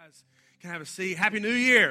guys can have a seat. Happy New Year.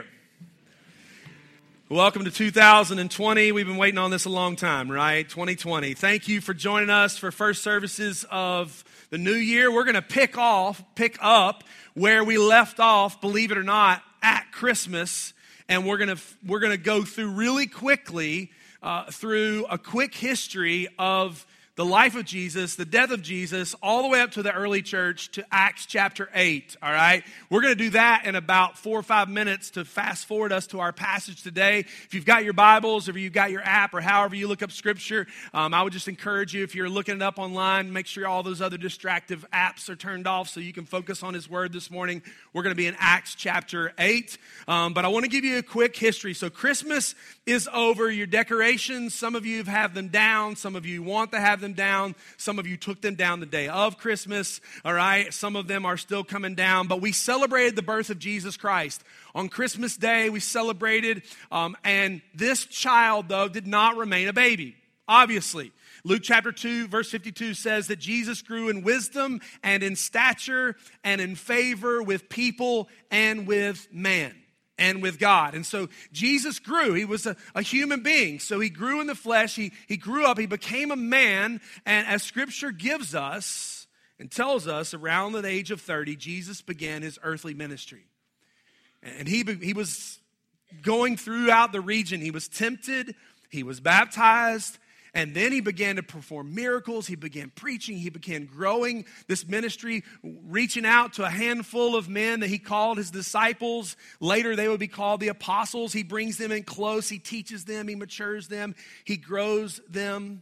Welcome to 2020. We've been waiting on this a long time, right? 2020. Thank you for joining us for first services of the new year. We're going to pick up where we left off, believe it or not, at Christmas. And we're going to go through really quickly through a quick history of the life of Jesus, the death of Jesus, all the way up to the early church, to Acts chapter 8, all right? We're going to do that in about 4 or 5 minutes to fast forward us to our passage today. If you've got your Bibles, or if you've got your app, or however you look up Scripture, I would just encourage you, if you're looking it up online, make sure all those other distractive apps are turned off so you can focus on His Word this morning. We're going to be in Acts chapter 8, but I want to give you a quick history. So Christmas is over. Your decorations, some of you have them down, some of you want to have them down. Some of you took them down the day of Christmas, all right? Some of them are still coming down, but we celebrated the birth of Jesus Christ. On Christmas Day, we celebrated, and this child, though, did not remain a baby, obviously. Luke chapter 2, verse 52 says that Jesus grew in wisdom and in stature and in favor with people and with man. And with God. And so Jesus grew. He was a human being. So he grew in the flesh. He grew up. He became a man. And as Scripture gives us and tells us, around the age of 30, Jesus began his earthly ministry. And he was going throughout the region. He was tempted. He was baptized. And then he began to perform miracles. He began preaching. He began growing this ministry, reaching out to a handful of men that he called his disciples. Later, they would be called the apostles. He brings them in close. He teaches them. He matures them. He grows them.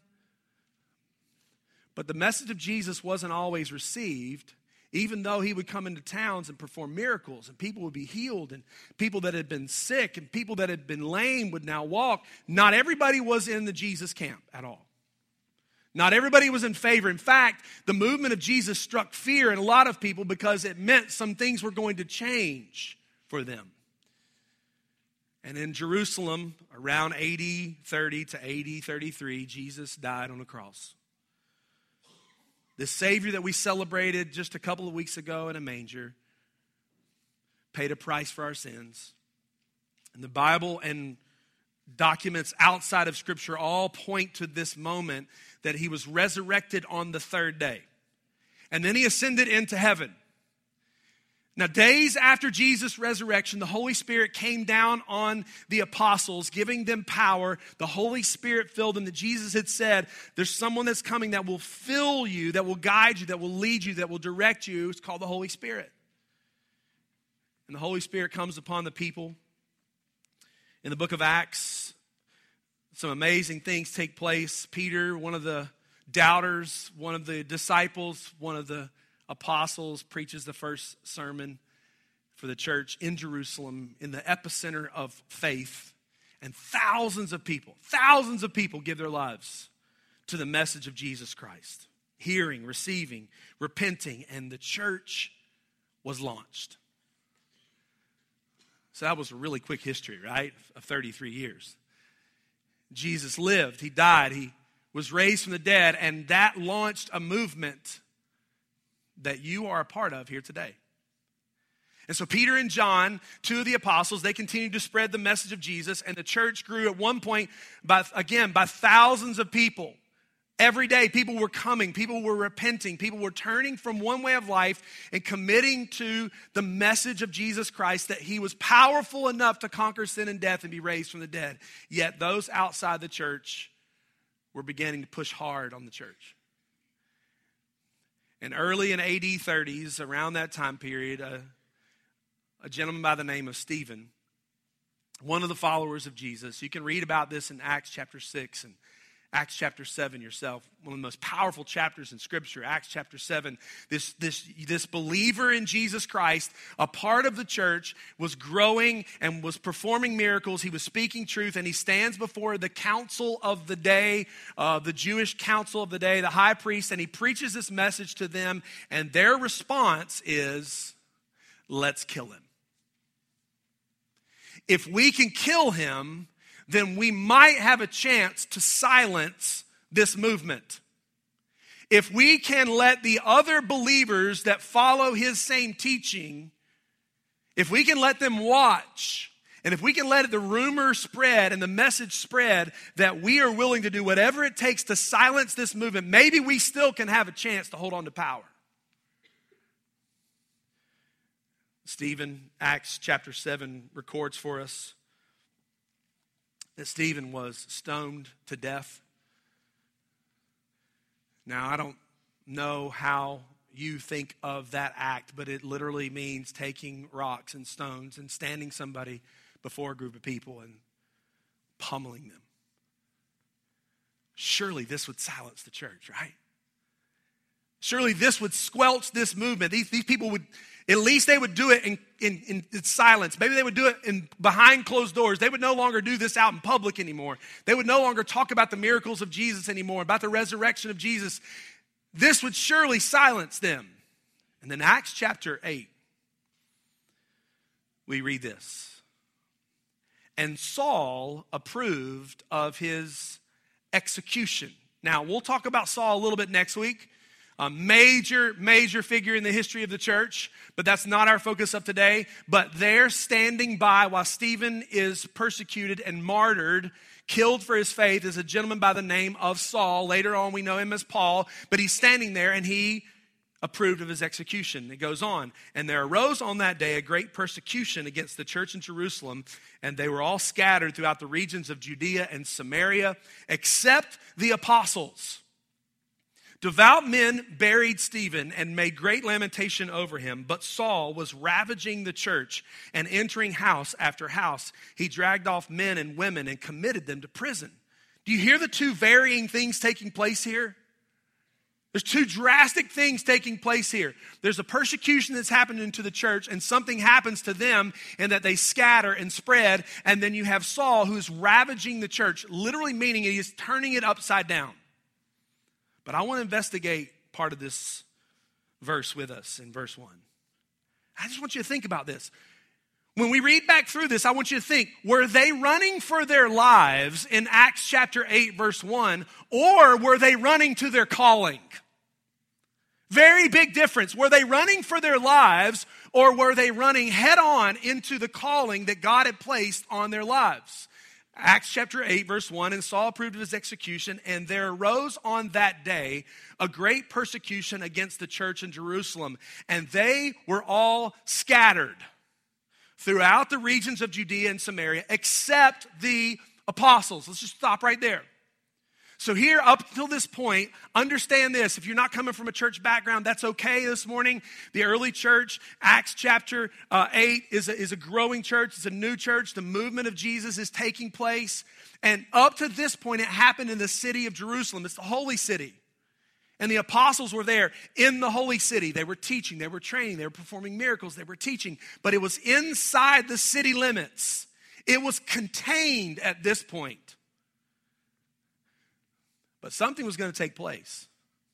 But the message of Jesus wasn't always received, even though he would come into towns and perform miracles, and people would be healed, and people that had been sick and people that had been lame would now walk. Not everybody was in the Jesus camp at all. Not everybody was in favor. In fact, the movement of Jesus struck fear in a lot of people because it meant some things were going to change for them. And in Jerusalem, around AD 30 to AD 33, Jesus died on a cross. The Savior that we celebrated just a couple of weeks ago in a manger paid a price for our sins. And the Bible and documents outside of Scripture all point to this moment that he was resurrected on the third day. And then he ascended into heaven. Now, days after Jesus' resurrection, the Holy Spirit came down on the apostles, giving them power. The Holy Spirit filled them. That Jesus had said, there's someone that's coming that will fill you, that will guide you, that will lead you, that will direct you. It's called the Holy Spirit. And the Holy Spirit comes upon the people. In the book of Acts, some amazing things take place. Peter, one of the doubters, one of the disciples, one of the apostles, preaches the first sermon for the church in Jerusalem, in the epicenter of faith. And thousands of people give their lives to the message of Jesus Christ. Hearing, receiving, repenting, and the church was launched. So that was a really quick history, right, of 33 years. Jesus lived, he died, he was raised from the dead, and that launched a movement that you are a part of here today. And so Peter and John, two of the apostles, they continued to spread the message of Jesus, and the church grew at one point by thousands of people. Every day, people were coming, people were repenting, people were turning from one way of life and committing to the message of Jesus Christ, that he was powerful enough to conquer sin and death and be raised from the dead. Yet those outside the church were beginning to push hard on the church. And early in AD 30s, around that time period, a gentleman by the name of Stephen, one of the followers of Jesus, you can read about this in Acts chapter 6 and Acts chapter 7 yourself, one of the most powerful chapters in Scripture. Acts chapter 7, this believer in Jesus Christ, a part of the church, was growing and was performing miracles. He was speaking truth, and he stands before the council of the day, the Jewish council of the day, the high priest, and he preaches this message to them, and their response is, let's kill him. If we can kill him, then we might have a chance to silence this movement. If we can let the other believers that follow his same teaching if we can let them watch, and if we can let the rumor spread and the message spread that we are willing to do whatever it takes to silence this movement, maybe we still can have a chance to hold on to power. Stephen, Acts chapter 7 records for us that Stephen was stoned to death. Now, I don't know how you think of that act, but it literally means taking rocks and stones and standing somebody before a group of people and pummeling them. Surely this would silence the church, right? Surely this would squelch this movement. These people would, at least they would do it in silence. Maybe they would do it behind closed doors. They would no longer do this out in public anymore. They would no longer talk about the miracles of Jesus anymore, about the resurrection of Jesus. This would surely silence them. And then Acts chapter 8, we read this. And Saul approved of his execution. Now, we'll talk about Saul a little bit next week. A major figure in the history of the church, but that's not our focus of today. But they're standing by while Stephen is persecuted and martyred, killed for his faith, is a gentleman by the name of Saul. Later on, we know him as Paul, but he's standing there and he approved of his execution. It goes on. And there arose on that day a great persecution against the church in Jerusalem, and they were all scattered throughout the regions of Judea and Samaria, except the apostles. Devout men buried Stephen and made great lamentation over him, but Saul was ravaging the church and entering house after house. He dragged off men and women and committed them to prison. Do you hear the two varying things taking place here? There's two drastic things taking place here. There's a persecution that's happening to the church, and something happens to them in that they scatter and spread, and then you have Saul who's ravaging the church, literally meaning he is turning it upside down. But I want to investigate part of this verse with us in verse 1. I just want you to think about this. When we read back through this, I want you to think, were they running for their lives in Acts chapter 8, verse 1, or were they running to their calling? Very big difference. Were they running for their lives, or were they running head on into the calling that God had placed on their lives? Acts chapter 8, verse 1, and Saul approved of his execution, and there arose on that day a great persecution against the church in Jerusalem, and they were all scattered throughout the regions of Judea and Samaria, except the apostles. Let's just stop right there. So here, up until this point, understand this. If you're not coming from a church background, that's okay this morning. The early church, Acts chapter 8, is a growing church. It's a new church. The movement of Jesus is taking place. And up to this point, it happened in the city of Jerusalem. It's the holy city. And the apostles were there in the holy city. They were teaching. They were training. They were performing miracles. They were teaching. But it was inside the city limits. It was contained at this point. But something was going to take place.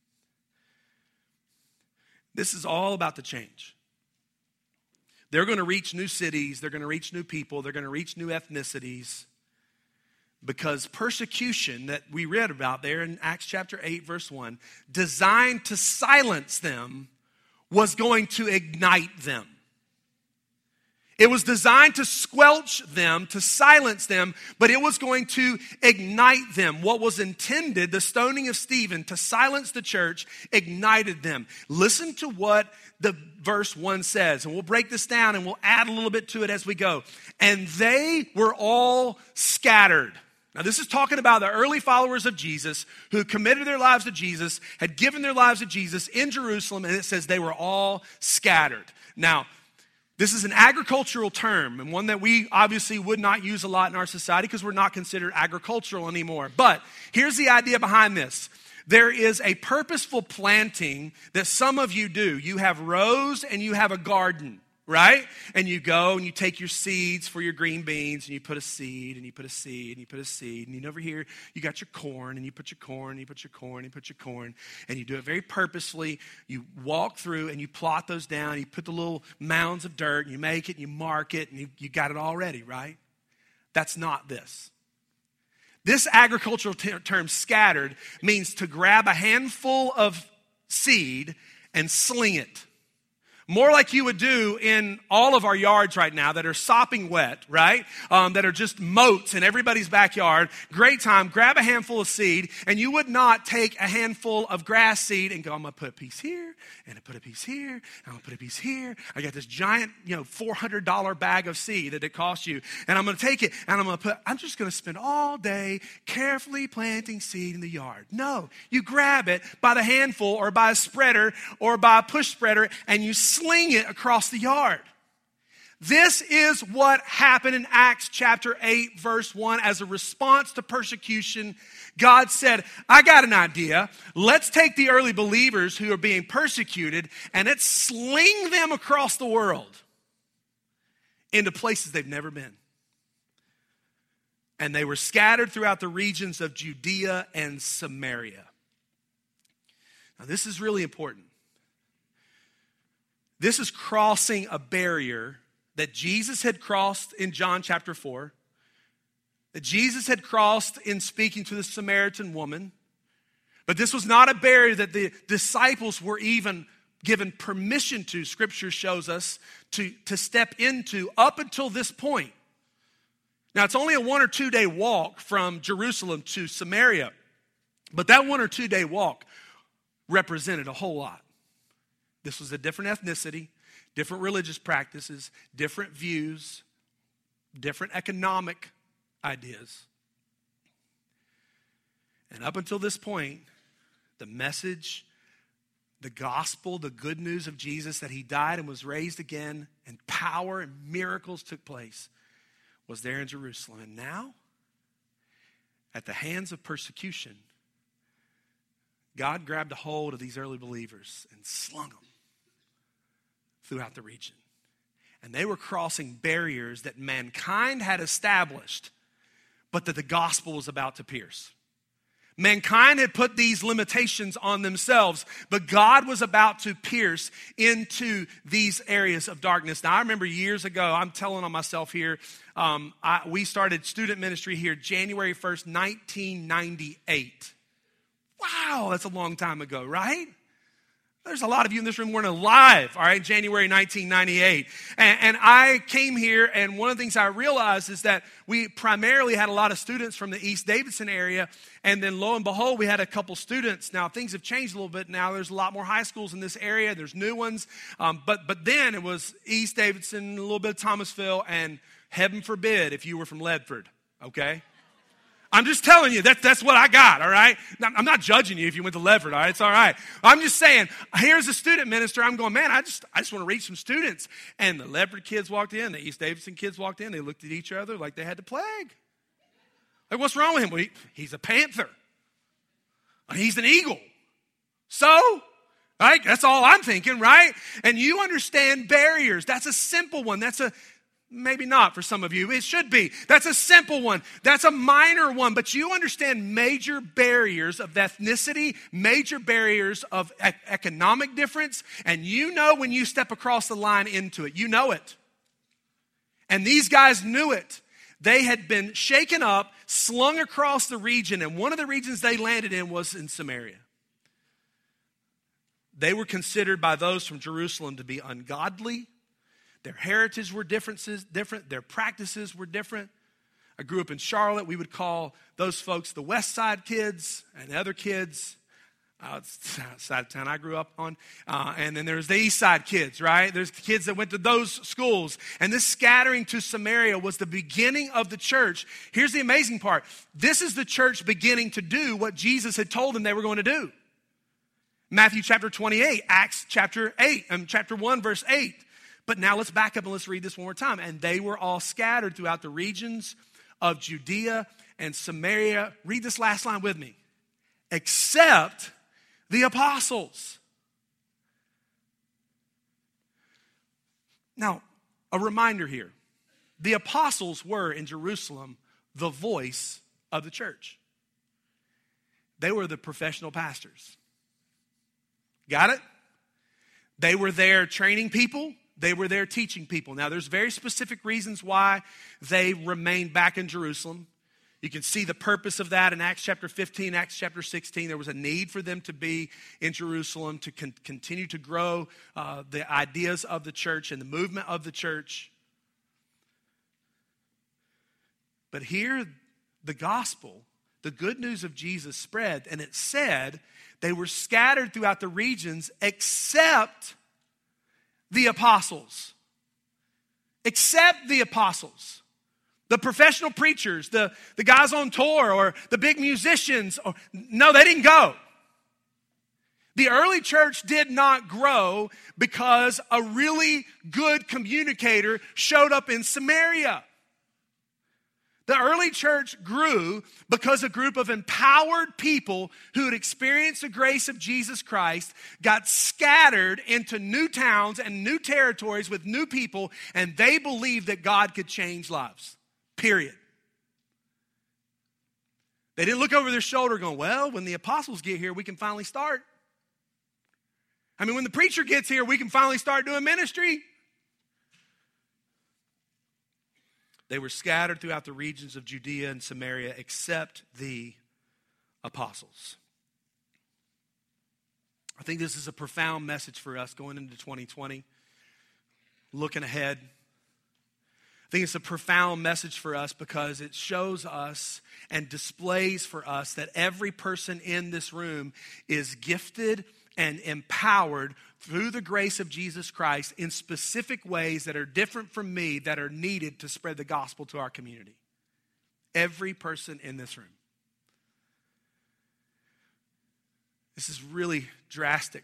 This is all about the change. They're going to reach new cities. They're going to reach new people. They're going to reach new ethnicities. Because persecution that we read about there in Acts chapter 8, verse 1, designed to silence them, was going to ignite them. It was designed to squelch them, to silence them, but it was going to ignite them. What was intended, the stoning of Stephen, to silence the church, ignited them. Listen to what the verse 1 says, and we'll break this down and we'll add a little bit to it as we go. And they were all scattered. Now, this is talking about the early followers of Jesus who committed their lives to Jesus, had given their lives to Jesus in Jerusalem, and it says they were all scattered. Now, this is an agricultural term, and one that we obviously would not use a lot in our society because we're not considered agricultural anymore. But here's the idea behind this. There is a purposeful planting that some of you do. You have rows and you have a garden, right? And you go and you take your seeds for your green beans and you put a seed and you put a seed and you put a seed. And over here, you got your corn and you put your corn and you put your corn and you put your corn. And you do it very purposefully. You walk through and you plot those down. You put the little mounds of dirt and you make it and you mark it and you got it all ready, right? That's not this. This agricultural term, scattered, means to grab a handful of seed and sling it. More like you would do in all of our yards right now that are sopping wet, right? That are just moats in everybody's backyard. Great time. Grab a handful of seed, and you would not take a handful of grass seed and go, I'm going to put a piece here, and I put a piece here, and I'm going to put a piece here. I got this giant, $400 bag of seed that it costs you, and I'm going to take it, and I'm just going to spend all day carefully planting seed in the yard. No, you grab it by the handful or by a spreader or by a push spreader, and you sling it across the yard. This is what happened in Acts chapter 8, verse 1. As a response to persecution, God said, I got an idea. Let's take the early believers who are being persecuted and let's sling them across the world into places they've never been. And they were scattered throughout the regions of Judea and Samaria. Now, this is really important. This is crossing a barrier that Jesus had crossed in John chapter 4, that Jesus had crossed in speaking to the Samaritan woman. But this was not a barrier that the disciples were even given permission to, Scripture shows us, to step into up until this point. Now, it's only a 1 or 2 day walk from Jerusalem to Samaria, but that 1 or 2 day walk represented a whole lot. This was a different ethnicity, different religious practices, different views, different economic ideas. And up until this point, the message, the gospel, the good news of Jesus that he died and was raised again, and power and miracles took place, was there in Jerusalem. And now, at the hands of persecution, God grabbed a hold of these early believers and slung them throughout the region. And they were crossing barriers that mankind had established, but that the gospel was about to pierce. Mankind had put these limitations on themselves, but God was about to pierce into these areas of darkness. Now, I remember years ago, I'm telling on myself here, we started student ministry here January 1st, 1998. Wow, that's a long time ago, right? There's a lot of you in this room weren't alive, all right, January 1998. And I came here, and one of the things I realized is that we primarily had a lot of students from the East Davidson area, and then lo and behold, we had a couple students. Now, things have changed a little bit now. There's a lot more high schools in this area. There's new ones. But then it was East Davidson, a little bit of Thomasville, and heaven forbid if you were from Ledford, okay? I'm just telling you, that's what I got, all right? I'm not judging you if you went to Ledford, all right? It's all right. I'm just saying, here's a student minister. I'm going, man, I just want to reach some students. And the Ledford kids walked in. The East Davidson kids walked in. They looked at each other like they had the plague. Like, what's wrong with him? Well, he's a panther. He's an eagle. So, right? That's all I'm thinking, right? And you understand barriers. That's a simple one. Maybe not for some of you. It should be. That's a simple one. That's a minor one. But you understand major barriers of ethnicity, major barriers of economic difference, and you know when you step across the line into it. You know it. And these guys knew it. They had been shaken up, slung across the region, and one of the regions they landed in was in Samaria. They were considered by those from Jerusalem to be ungodly. Their heritage were different. Their practices were different. I grew up in Charlotte. We would call those folks the West Side kids, and the other kids, it's the side of town I grew up on. And then there's the East Side kids, right? There's the kids that went to those schools. And this scattering to Samaria was the beginning of the church. Here's the amazing part. This is the church beginning to do what Jesus had told them they were going to do. Matthew chapter 28, Acts chapter 8, chapter 1, verse 8. But now let's back up and let's read this one more time. And they were all scattered throughout the regions of Judea and Samaria. Read this last line with me. Except the apostles. Now, a reminder here. The apostles were in Jerusalem the voice of the church. They were the professional pastors. Got it? They were there training people. They were there teaching people. Now, there's very specific reasons why they remained back in Jerusalem. You can see the purpose of that in Acts chapter 15, Acts chapter 16. There was a need for them to be in Jerusalem to continue to grow the ideas of the church and the movement of the church. But here, the gospel, the good news of Jesus spread, and it said they were scattered throughout the regions except the apostles. Except the apostles. The professional preachers, the guys on tour, or the big musicians. No, they didn't go. The early church did not grow because a really good communicator showed up in Samaria. The early church grew because a group of empowered people who had experienced the grace of Jesus Christ got scattered into new towns and new territories with new people, and they believed that God could change lives. Period. They didn't look over their shoulder going, well, when the apostles get here, we can finally start. I mean, when the preacher gets here, we can finally start doing ministry. They were scattered throughout the regions of Judea and Samaria except the apostles. I think this is a profound message for us going into 2020, looking ahead. I think it's a profound message for us because it shows us and displays for us that every person in this room is gifted and empowered through the grace of Jesus Christ in specific ways that are different from me, that are needed to spread the gospel to our community. Every person in this room. This is really drastic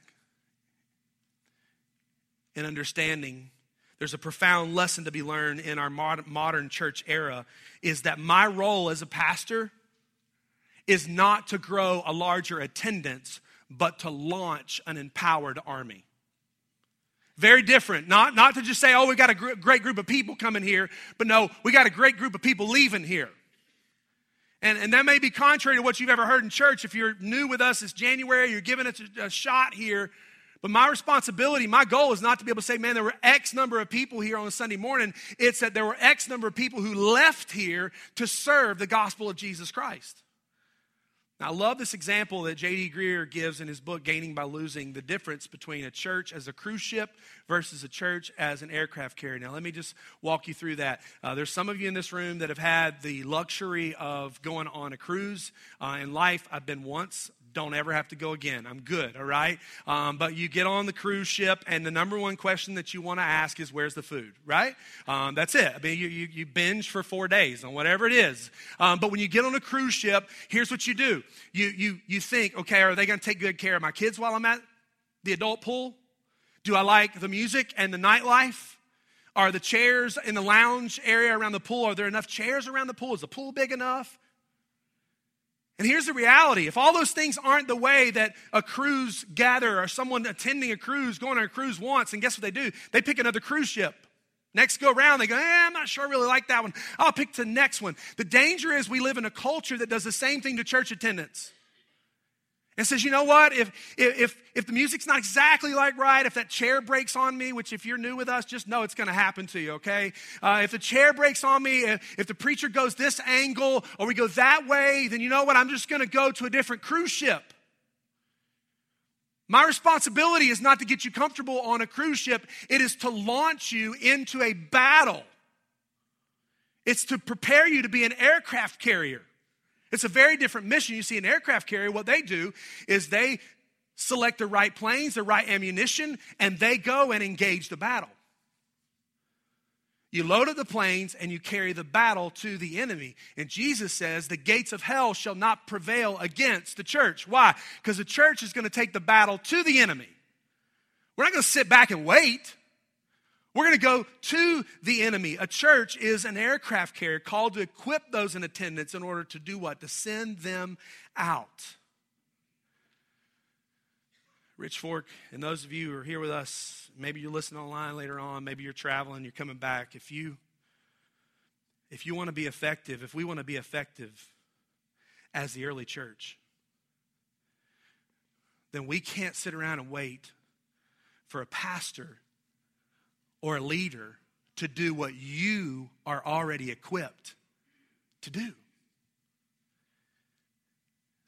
in understanding. There's a profound lesson to be learned in our modern church era, is that my role as a pastor is not to grow a larger attendance, but to launch an empowered army. Very different. Not to just say, oh, we got a great group of people coming here, but no, we got a great group of people leaving here. And that may be contrary to what you've ever heard in church. If you're new with us, it's January, you're giving us a shot here. But my responsibility, my goal is not to be able to say, man, there were X number of people here on a Sunday morning. It's that there were X number of people who left here to serve the gospel of Jesus Christ. Now, I love this example that J.D. Greear gives in his book, Gaining by Losing, the difference between a church as a cruise ship versus a church as an aircraft carrier. Now, let me just walk you through that. There's some of you in this room that have had the luxury of going on a cruise in life. I've been once. Don't ever have to go again. I'm good, all right? But you get on the cruise ship, and the number one question that you want to ask is, where's the food, right? That's it. I mean, you binge for 4 days on whatever it is. But when you get on a cruise ship, here's what you do. You think, okay, are they going to take good care of my kids while I'm at the adult pool? Do I like the music and the nightlife? Are the chairs in the lounge area around the pool, are there enough chairs around the pool? Is the pool big enough? And here's the reality. If all those things aren't the way that a cruise gatherer or someone attending a cruise, going on a cruise wants, and guess what they do? They pick another cruise ship. Next go around, they go, I'm not sure I really like that one. I'll pick the next one. The danger is we live in a culture that does the same thing to church attendance. And says, you know what, if the music's not exactly like right, if that chair breaks on me, which if you're new with us, just know it's going to happen to you, okay? If the chair breaks on me, if the preacher goes this angle or we go that way, then you know what, I'm just going to go to a different cruise ship. My responsibility is not to get you comfortable on a cruise ship. It is to launch you into a battle. It's to prepare you to be an aircraft carrier. It's a very different mission. You see, an aircraft carrier, what they do is they select the right planes, the right ammunition, and they go and engage the battle. You load up the planes and you carry the battle to the enemy. And Jesus says the gates of hell shall not prevail against the church. Why? Because the church is going to take the battle to the enemy. We're not going to sit back and wait. We're going to go to the enemy. A church is an aircraft carrier called to equip those in attendance in order to do what? To send them out. Rich Fork, and those of you who are here with us, maybe you're listening online later on, maybe you're traveling, you're coming back. If you want to be effective, if we want to be effective as the early church, then we can't sit around and wait for a pastor or a leader to do what you are already equipped to do.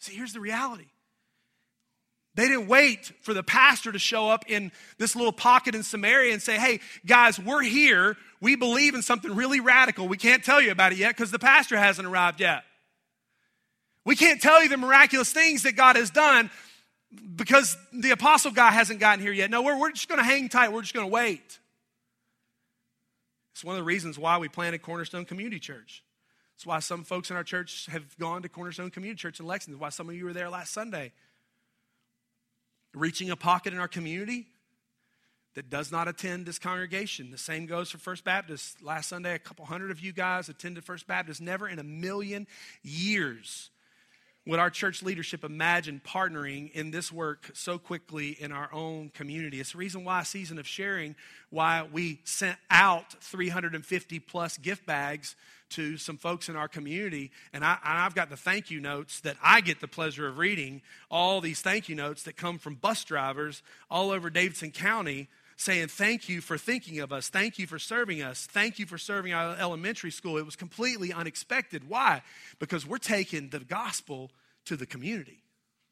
See, here's the reality. They didn't wait for the pastor to show up in this little pocket in Samaria and say, hey, guys, we're here. We believe in something really radical. We can't tell you about it yet because the pastor hasn't arrived yet. We can't tell you the miraculous things that God has done because the apostle guy hasn't gotten here yet. No, we're just going to hang tight. We're just going to wait. It's one of the reasons why we planted Cornerstone Community Church. It's why some folks in our church have gone to Cornerstone Community Church in Lexington. Why some of you were there last Sunday. Reaching a pocket in our community that does not attend this congregation. The same goes for First Baptist. Last Sunday, a couple hundred of you guys attended First Baptist. Never in a million years would our church leadership imagine partnering in this work so quickly in our own community. It's the reason why Season of Sharing, why we sent out 350 plus gift bags to some folks in our community. And I've got the thank you notes that I get the pleasure of reading, all these thank you notes that come from bus drivers all over Davidson County saying, thank you for thinking of us. Thank you for serving us. Thank you for serving our elementary school. It was completely unexpected. Why? Because we're taking the gospel to the community.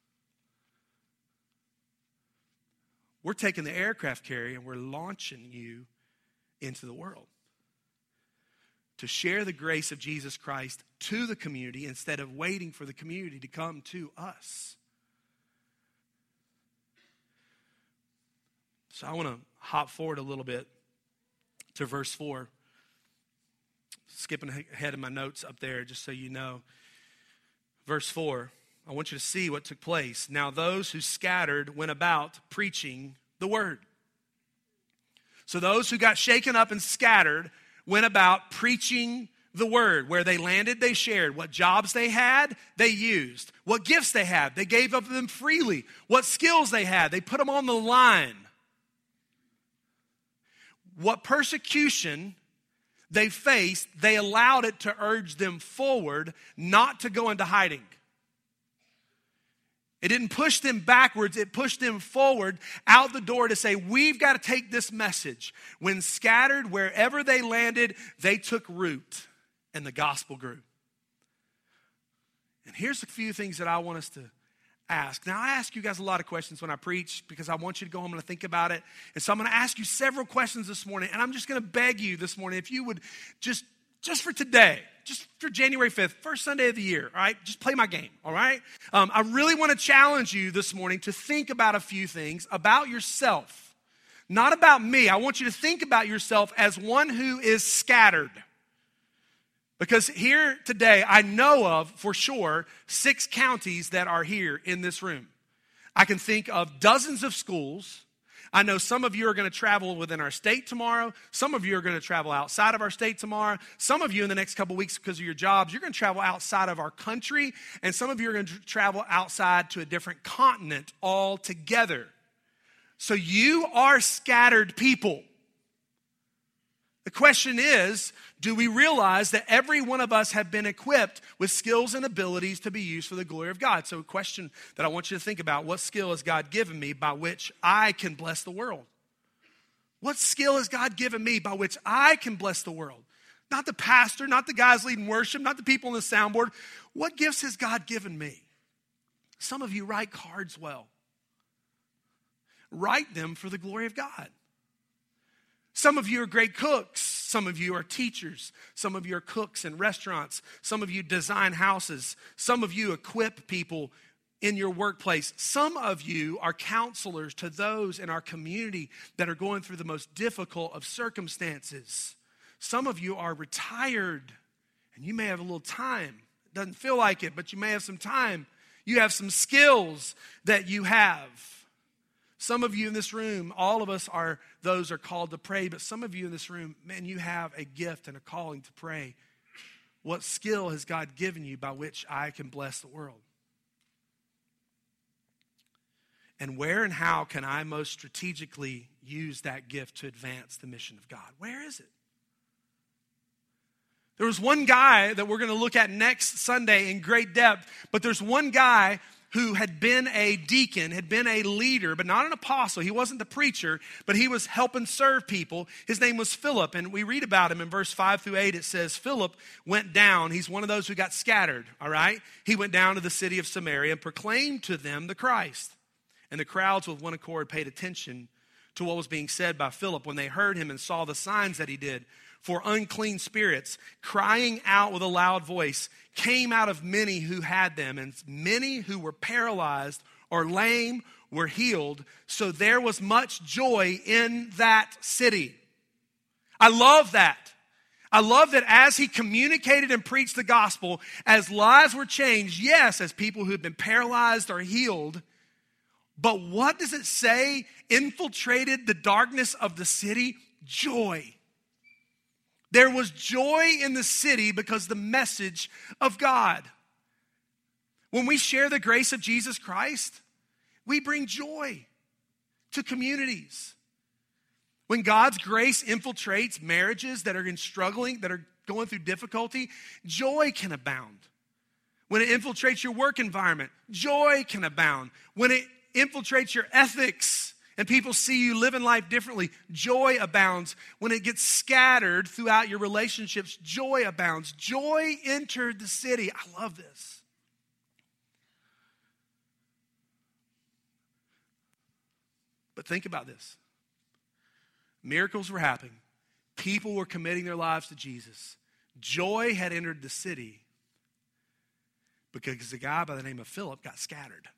We're taking the aircraft carrier and we're launching you into the world to share the grace of Jesus Christ to the community instead of waiting for the community to come to us. So I want to hop forward a little bit to verse 4. Skipping ahead of my notes up there just so you know. Verse 4, I want you to see what took place. Now those who scattered went about preaching the word. So those who got shaken up and scattered went about preaching the word. Where they landed, they shared. What jobs they had, they used. What gifts they had, they gave of them freely. What skills they had, they put them on the line. What persecution they faced, they allowed it to urge them forward, not to go into hiding. It didn't push them backwards, it pushed them forward out the door to say, we've got to take this message. When scattered, wherever they landed, they took root and the gospel grew. And here's a few things that I want us to ask. Now, I ask you guys a lot of questions when I preach because I want you to go home and think about it. And so I'm going to ask you several questions this morning, and I'm just going to beg you this morning, if you would just for today, just for January 5th, first Sunday of the year, all right? Just play my game, all right? I really want to challenge you this morning to think about a few things about yourself. Not about me. I want you to think about yourself as one who is scattered. Because here today, I know of, for sure, 6 counties that are here in this room. I can think of dozens of schools. I know some of you are going to travel within our state tomorrow. Some of you are going to travel outside of our state tomorrow. Some of you in the next couple of weeks because of your jobs, you're going to travel outside of our country. And some of you are going to travel outside to a different continent altogether. So you are scattered people. The question is, do we realize that every one of us have been equipped with skills and abilities to be used for the glory of God? So a question that I want you to think about, what skill has God given me by which I can bless the world? What skill has God given me by which I can bless the world? Not the pastor, not the guys leading worship, not the people on the soundboard. What gifts has God given me? Some of you write cards well. Write them for the glory of God. Some of you are great cooks. Some of you are teachers. Some of you are cooks in restaurants. Some of you design houses. Some of you equip people in your workplace. Some of you are counselors to those in our community that are going through the most difficult of circumstances. Some of you are retired and you may have a little time. It doesn't feel like it, but you may have some time. You have some skills that you have. Some of you in this room, all of us are called to pray, but some of you in this room, man, you have a gift and a calling to pray. What skill has God given you by which I can bless the world? And where and how can I most strategically use that gift to advance the mission of God? Where is it? There was one guy that we're going to look at next Sunday in great depth, but there's one guy who had been a deacon, had been a leader, but not an apostle. He wasn't the preacher, but he was helping serve people. His name was Philip, and we read about him in verse 5 through 8. It says, Philip went down. He's one of those who got scattered, all right? He went down to the city of Samaria and proclaimed to them the Christ. And the crowds with one accord paid attention to what was being said by Philip when they heard him and saw the signs that he did. For unclean spirits, crying out with a loud voice, came out of many who had them, and many who were paralyzed or lame were healed. So there was much joy in that city. I love that. I love that as he communicated and preached the gospel, as lives were changed, yes, as people who had been paralyzed are healed. But what does it say infiltrated the darkness of the city? Joy. There was joy in the city because the message of God. When we share the grace of Jesus Christ, we bring joy to communities. When God's grace infiltrates marriages that are struggling, that are going through difficulty, joy can abound. When it infiltrates your work environment, joy can abound. When it infiltrates your ethics and people see you living life differently, joy abounds. When it gets scattered throughout your relationships, joy abounds. Joy entered the city. I love this. But think about this. Miracles were happening. People were committing their lives to Jesus. Joy had entered the city because a guy by the name of Philip got scattered.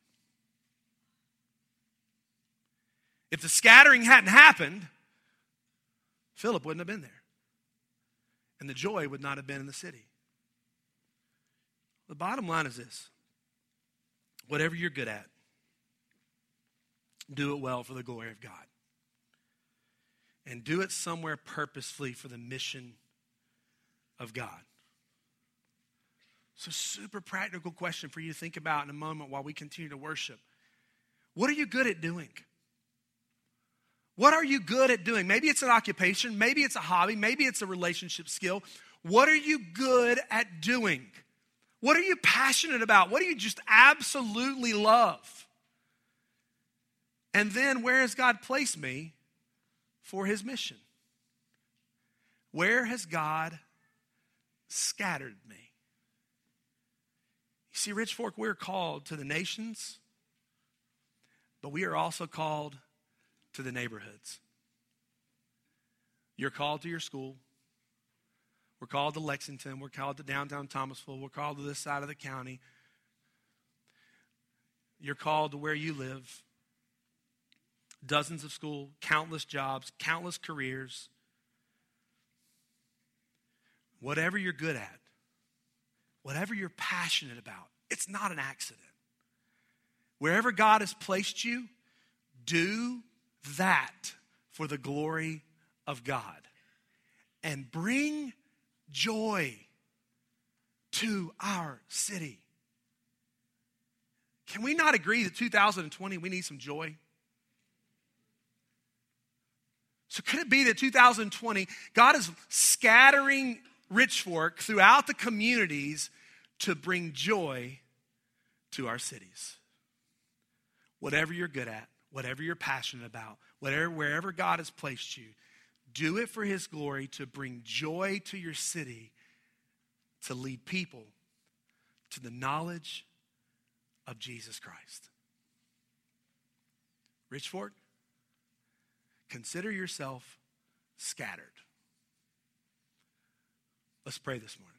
If the scattering hadn't happened, Philip wouldn't have been there. And the joy would not have been in the city. The bottom line is this. Whatever you're good at, do it well for the glory of God. And do it somewhere purposefully for the mission of God. So, super practical question for you to think about in a moment while we continue to worship. What are you good at doing? What are you good at doing? Maybe it's an occupation. Maybe it's a hobby. Maybe it's a relationship skill. What are you good at doing? What are you passionate about? What do you just absolutely love? And then where has God placed me for his mission? Where has God scattered me? You see, Rich Fork, we're called to the nations, but we are also called to the neighborhoods. You're called to your school. We're called to Lexington. We're called to downtown Thomasville. We're called to this side of the county. You're called to where you live. Dozens of schools, countless jobs, countless careers. Whatever you're good at, whatever you're passionate about, it's not an accident. Wherever God has placed you, do that for the glory of God. And bring joy to our city. Can we not agree that 2020, we need some joy? So could it be that 2020, God is scattering Rich Fork throughout the communities to bring joy to our cities? Whatever you're good at, whatever you're passionate about, wherever God has placed you, do it for his glory to bring joy to your city, to lead people to the knowledge of Jesus Christ. Rich Fork, consider yourself scattered. Let's pray this morning.